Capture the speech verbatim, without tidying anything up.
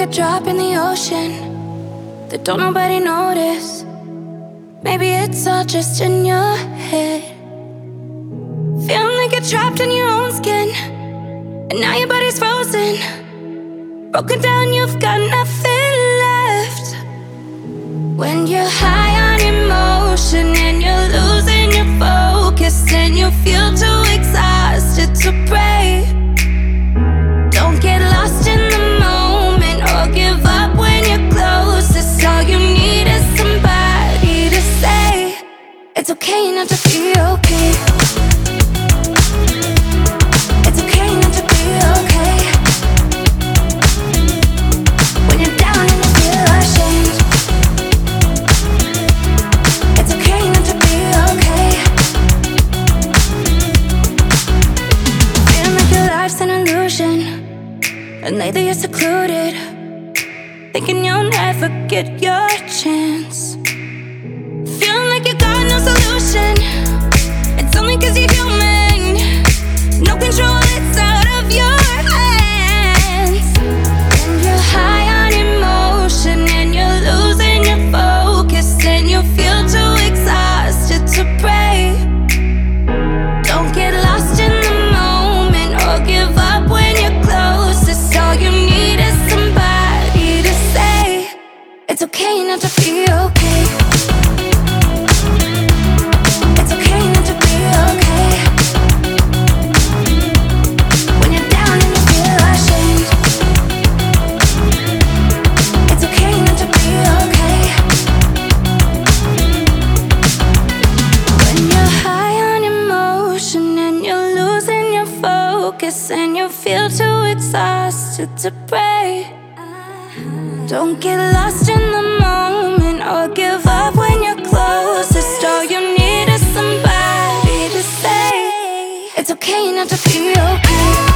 a drop in the ocean that don't nobody notice. Maybe it's all just in your head. Feeling like you're trapped in your own skin, and now your body's frozen. Broken down, you've got nothing left. When you're high on emotion and you're losing your focus, and you feel too exhausted to pray. Don't get lost in the moment or give up when you're closest. All you need is somebody to say it's okay not to be okay. It's okay not to be okay. When you're down and you feel ashamed, it's okay not to be okay. Feeling like your life's an illusion, and lately you're secluded, thinking you'll never get your chance. Feeling like you got no solution. It's only cause you're human. No control, it's out of your hands. When you're high on emotion and you're losing your focus, and you feel too exhausted to pray. Don't get lost in the moment or give up when you're closest. All you need is somebody to say it's okay not to be okay. It's okay not to be okay. When you're down and you feel ashamed, it's okay not to be okay. When you're high on emotion and you're losing your focus, and you feel too exhausted to pray. Don't get lost in the moment or give up when you're closest. All you need is somebody to say it's okay not to be okay.